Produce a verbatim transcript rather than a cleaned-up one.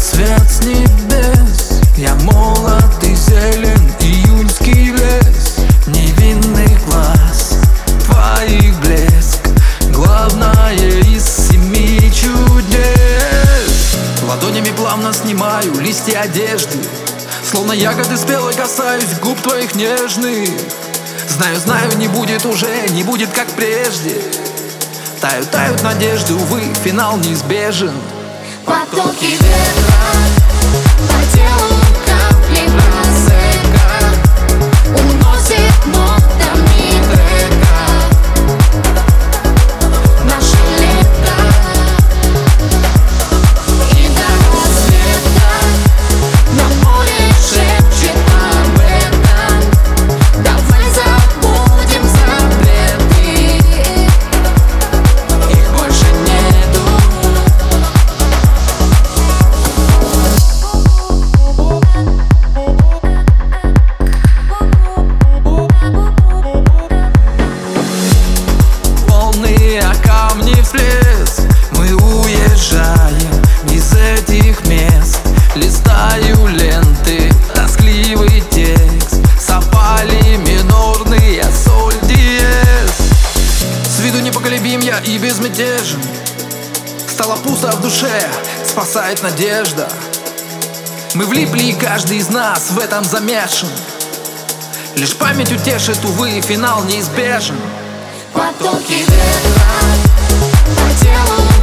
свет с небес. Я молод и зелен, июньский лес. Невинный глаз, твоих блеск, главное из семи чудес. Ладонями плавно снимаю листья одежды, словно ягоды спелой касаюсь губ твоих нежных. Знаю, знаю, не будет уже, не будет как прежде. Тают, тают надежды, увы, финал неизбежен. Потоки ветра по телу, капли просека уносит нотами трека наше лето. И до рассвета на море шепчет об этом. Давай забудем запреты, их больше нету. Камни всплеск, мы уезжаем из этих мест. Листаю ленты, тоскливый текст, совпали минорные, соль диез. С виду непоколебим я и безмятежен. Стало пусто в душе, спасает надежда. Мы влипли, и каждый из нас в этом замешан. Лишь память утешит, увы, финал неизбежен. Потоки ветра по телу.